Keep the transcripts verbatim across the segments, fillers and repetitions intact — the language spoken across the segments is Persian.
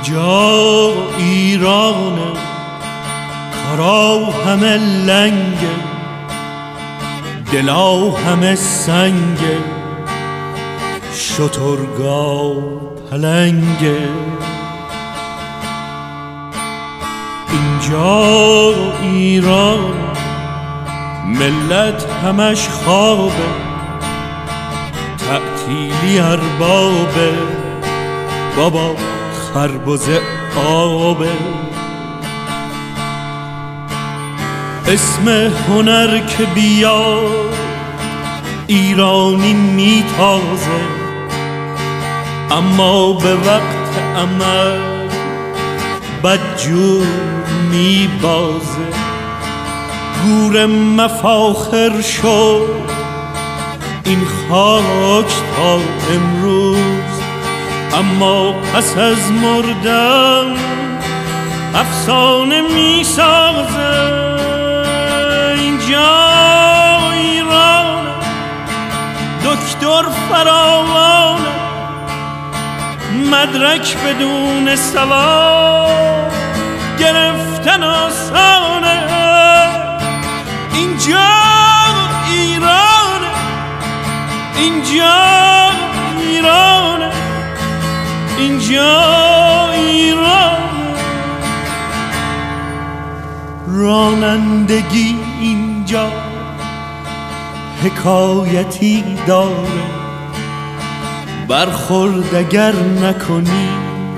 اینجا ایرانه، کارا همه لنگه، دلا همه سنگه، شترگاه پلنگه. اینجا ایران ملت همش خوابه، تعطیلی اربابه، بابا خربزه آبه. اسم هنر که بیاد ایرانی میتازه، اما به وقت عمل بدجور میبازه. گور مفاخر شد این خاک تا امروز، اما پس از مردن افسانه میسازه. اینجا ایران دکتر فراوانه، مدرک بدون سواد گرفتن آسانه. اینجا ایرانه، اینجا ایرانه، اینجا ایرانه. رانندگی اینجا حکایتی داره، برخورد اگر نکنی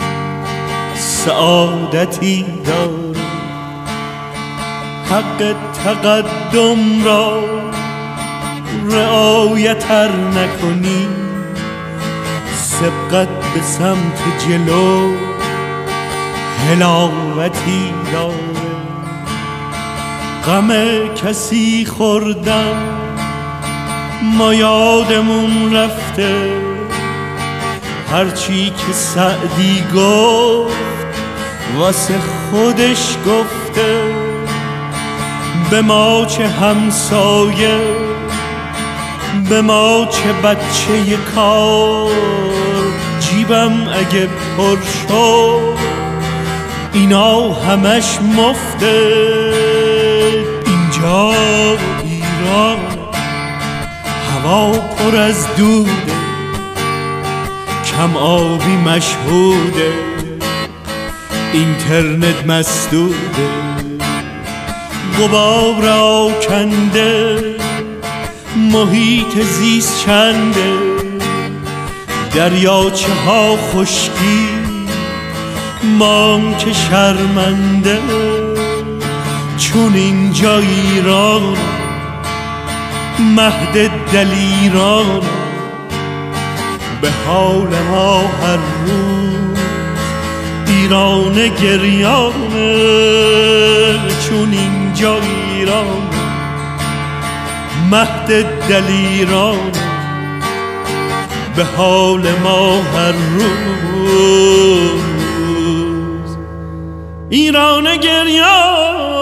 سعادتی داره. حق تقدم را رعایت ار نکنی سبقت به سمت جلو حلاوتی داره. غم کسی خوردن ما یادمون رفته، هرچی که سعدی گفت واسه خودش گفته. به ما چه همسایه، به ما چه بچه کار، جیبم اگه پر شد اینا همش مفته. اینجا ایران هوا پر از دوده، کم آبی مشهوده، اینترنت مسدوده، غبار آکنده، محیط زیست چنده، دریاچه ها خشکی، مام که شرمنده. چون اینجا ایران مهد دلیران، به حال ما هر روز ایران گریانه. چون اینجا ایران مهد دلیران، به حال ما هر روز ایران گریان.